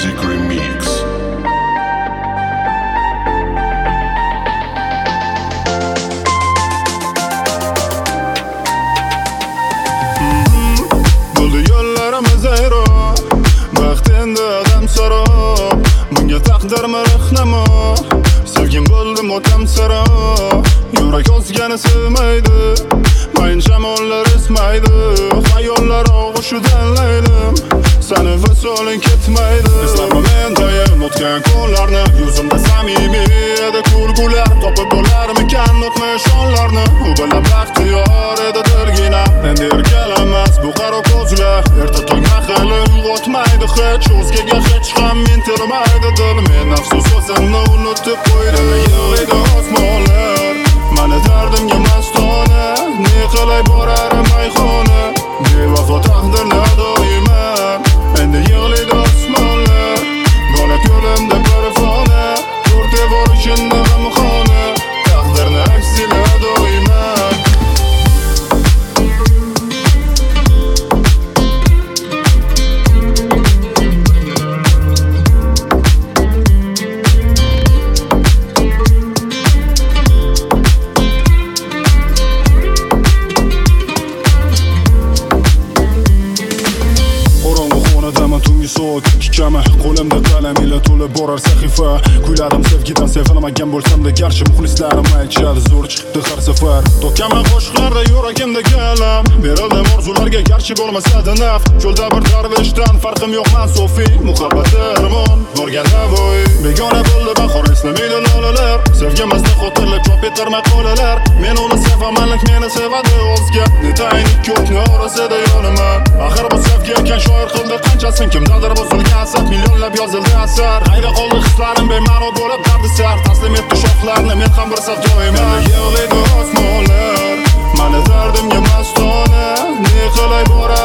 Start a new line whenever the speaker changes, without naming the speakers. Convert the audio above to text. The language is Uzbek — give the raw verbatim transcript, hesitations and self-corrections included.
Music Remix.
Bo'ldi yo'llarimiz ayro, baxt endi g'amsaro. Bunga taqdirmi rahnamo, sevgim bo'ldi motam saro. Yurak o'zgani sevmaydi, mayin shamollar esmaydi. Xayollar og'ushidan laylim, sani visoling ketmaydi. Eslama men doim o'tgan kunlarni, yuzimda samimiy edi kulgular. Topib bo'larmikan o'tmish onlarni, u bilan baxtiyor edi dilgina. Endi erkalamas bu qaro ko'zlar, erta tong mahali uyg'otmaydi hech. O'zgaga hech ham intilmaydi dil, men afsus o'zimni unutib qo'ydim. Yig'laydi osmonlar, mani dardimga mastona. Ne qilay borar mayxona, bevafo taqdirni doiman. Endi yig'laydi osmonlar, bola ko'limda bir fona. To'rt devor ichida g'amxona, taqdirni aksila doiman. So'k kikama qo'limda qalam ila to'lib borar sahifa. Kuylarim sevgidan sevilmagan bo'lsam-da, garchi muxlislarim aytishadi zo'r chiqdi har safar. To'kama qo'shiqlarda yuragimda kalam, berildim orzularga garchi bo'lmasada naf. Cho'lda bir darveshdan farqim yo'q man sofi, muhabbat armon borganda voy. Begona bo'ldi bahor eslamaydi lolalar, sevgimizni xotirlab chop etar maqolalar. Men uni sevamanlik meni sevadi o'zga, netayin ikki o'tni orasida yonaman. Axir bu sevgi ekan shoir qildi qanchasin, kimdadir bozilgan asab, millionlab yozildi asar. Hayra qoldi hislarim bema'no bo'lib dardi sar, taslim etdi shoxlarni men ham bir saf doiman. Yig'laydi osmonlar, mani dardimga mastona. Ne qilay borar